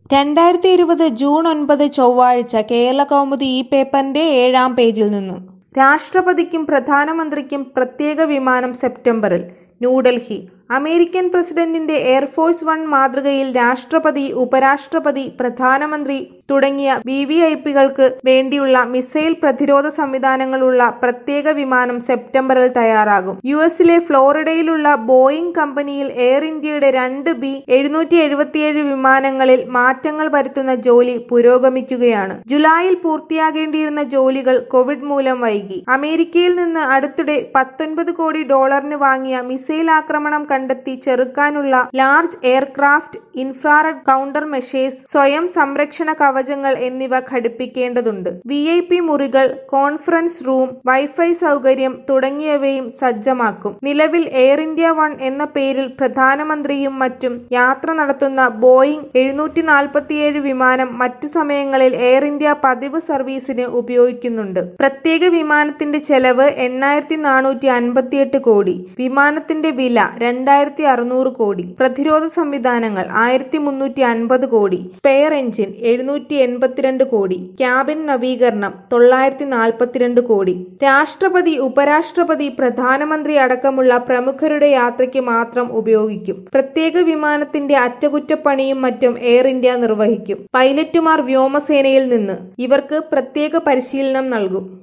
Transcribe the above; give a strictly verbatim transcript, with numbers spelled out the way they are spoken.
രണ്ടായിരത്തി ഇരുപത് ജൂൺ ഒൻപത് ചൊവ്വാഴ്ച കേരളകൗമുദി ഈ പേപ്പറിന്റെ ഏഴാം പേജിൽ നിന്ന് രാഷ്ട്രപതിക്കും പ്രധാനമന്ത്രിക്കും പ്രത്യേക വിമാനം സെപ്റ്റംബറിൽ. ന്യൂഡൽഹി: അമേരിക്കൻ പ്രസിഡന്റിന്റെ എയർഫോഴ്സ് വൺ മാതൃകയിൽ രാഷ്ട്രപതി, ഉപരാഷ്ട്രപതി, പ്രധാനമന്ത്രി തുടങ്ങിയ വി വി ഐ പികൾക്ക് വേണ്ടിയുള്ള മിസൈൽ പ്രതിരോധ സംവിധാനങ്ങളുള്ള പ്രത്യേക വിമാനം സെപ്റ്റംബറിൽ തയ്യാറാകും. യു എസിലെ ഫ്ലോറിഡയിലുള്ള ബോയിങ് കമ്പനിയിൽ എയർ ഇന്ത്യയുടെ രണ്ട് ബി എഴുന്നൂറ്റി എഴുപത്തിയേഴ് വിമാനങ്ങളിൽ മാറ്റങ്ങൾ വരുത്തുന്ന ജോലി പുരോഗമിക്കുകയാണ്. ജൂലൈയിൽ പൂർത്തിയാകേണ്ടിയിരുന്ന ജോലികൾ കോവിഡ് മൂലം വൈകി. അമേരിക്കയിൽ നിന്ന് അടുത്തിടെ പത്തൊൻപത് കോടി ഡോളറിന് വാങ്ങിയ മിസൈൽ ആക്രമണം കണ്ടെത്തി ചെറുക്കാനുള്ള large aircraft, infrared counter measures, സ്വയം സംരക്ഷണ കവചങ്ങൾ എന്നിവ ഘടിപ്പിക്കേണ്ടതുണ്ട്. വി ഐ പി മുറികൾ, കോൺഫറൻസ് റൂം, വൈഫൈ സൗകര്യം തുടങ്ങിയവയും സജ്ജമാക്കും. നിലവിൽ എയർ ഇന്ത്യ വൺ എന്ന പേരിൽ പ്രധാനമന്ത്രിയും മറ്റും യാത്ര നടത്തുന്ന ബോയിങ് എഴുന്നൂറ്റി നാൽപ്പത്തിയേഴ് വിമാനം മറ്റു സമയങ്ങളിൽ എയർ ഇന്ത്യ പതിവ് സർവീസിന് ഉപയോഗിക്കുന്നുണ്ട്. പ്രത്യേക വിമാനത്തിന്റെ ചെലവ് എണ്ണായിരത്തി നാനൂറ്റി അൻപത്തിയെട്ട് കോടി. വിമാനത്തിന്റെ വില രണ്ടായിരത്തി അറുന്നൂറ് കോടി. പ്രതിരോധ സംവിധാനങ്ങൾ ആയിരത്തി മുന്നൂറ്റി അൻപത് കോടി. സ്പെയർ എഞ്ചിൻ എഴുന്നൂറ്റി എൺപത്തിരണ്ട് കോടി. ക്യാബിൻ നവീകരണം തൊള്ളായിരത്തി നാൽപ്പത്തിരണ്ട് കോടി. രാഷ്ട്രപതി, ഉപരാഷ്ട്രപതി, പ്രധാനമന്ത്രി അടക്കമുള്ള പ്രമുഖരുടെ യാത്രയ്ക്ക് മാത്രം ഉപയോഗിക്കും. പ്രത്യേക വിമാനത്തിന്റെ അറ്റകുറ്റപ്പണിയും മറ്റും എയർ ഇന്ത്യ നിർവഹിക്കും. പൈലറ്റുമാർ വ്യോമസേനയിൽ നിന്ന്. ഇവർക്ക് പ്രത്യേക പരിശീലനം നൽകും.